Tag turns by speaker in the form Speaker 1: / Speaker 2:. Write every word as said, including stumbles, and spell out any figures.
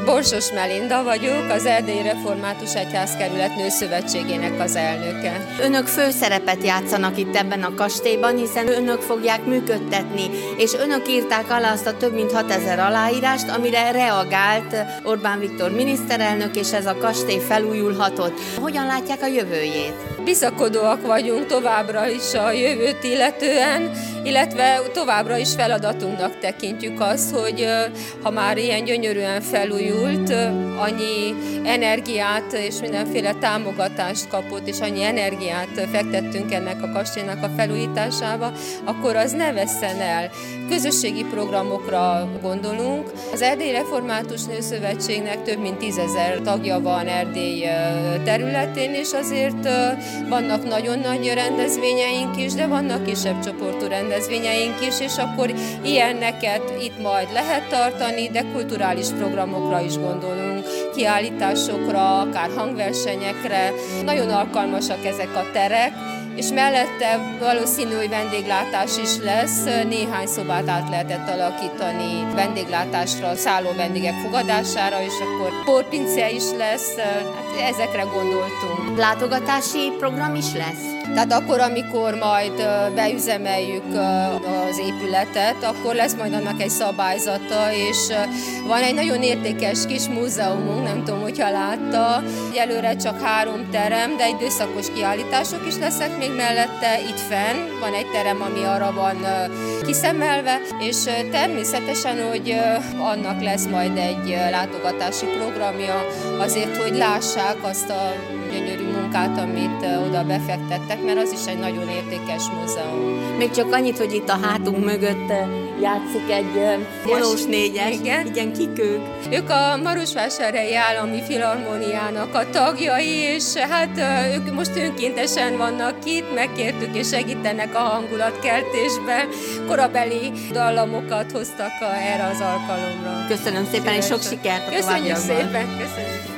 Speaker 1: Borsos Melinda vagyok, az Erdélyi Református Egyházkerület Nőszövetségének az elnöke.
Speaker 2: Önök főszerepet játszanak itt ebben a kastélyban, hiszen önök fogják működtetni, és önök írták alá azt a több mint hatezer aláírást, amire reagált Orbán Viktor miniszterelnök, és ez a kastély felújulhatott. Hogyan látják a jövőjét?
Speaker 1: Bizakodóak vagyunk továbbra is a jövőt illetően, illetve továbbra is feladatunknak tekintjük azt, hogy ha már ilyen gyönyörűen felújult, annyi energiát és mindenféle támogatást kapott, és annyi energiát fektettünk ennek a kastélynak a felújításába, akkor az ne vesszen el. Közösségi programokra gondolunk. Az Erdélyi Református Nőszövetségnek több mint tízezer tagja van Erdély területén, és azért vannak nagyon nagy rendezvényeink is, de vannak kisebb csoportú rendezvényeink is, és akkor ilyenneket itt majd lehet tartani, de kulturális programokra is gondolunk, kiállításokra, akár hangversenyekre. Nagyon alkalmasak ezek a terek, és mellette valószínű, hogy vendéglátás is lesz, néhány szobát át lehetett alakítani vendéglátásra, szálló vendégek fogadására, és akkor porpincé is lesz, hát ezekre gondoltunk.
Speaker 2: Látogatási program is lesz?
Speaker 1: Tehát akkor, amikor majd beüzemeljük az épületet, akkor lesz majd annak egy szabályzata, és van egy nagyon értékes kis múzeumunk, nem tudom, hogyha látta. Egyelőre csak három terem, de időszakos kiállítások is lesznek még mellette, itt fenn. Van egy terem, ami arra van kiszemelve, és természetesen, hogy annak lesz majd egy látogatási programja, azért, hogy lássák azt a gyönyörű munkát, amit oda befektettek, mert az is egy nagyon értékes múzeum.
Speaker 2: Még csak annyit, hogy itt a hátunk mögött játszik egy vonós négyes.
Speaker 1: Igen.
Speaker 2: Igen, kik ők?
Speaker 1: Ők a Marosvásárhelyi Állami Filharmóniának a tagjai, és hát ők most önkéntesen vannak itt, megkértük és segítenek a hangulatkeltésben. Korabeli dallamokat hoztak erre az alkalomra.
Speaker 2: Köszönöm szépen, és sok sikert a
Speaker 1: Köszönjük
Speaker 2: továbbiakban.
Speaker 1: szépen! Köszönjük.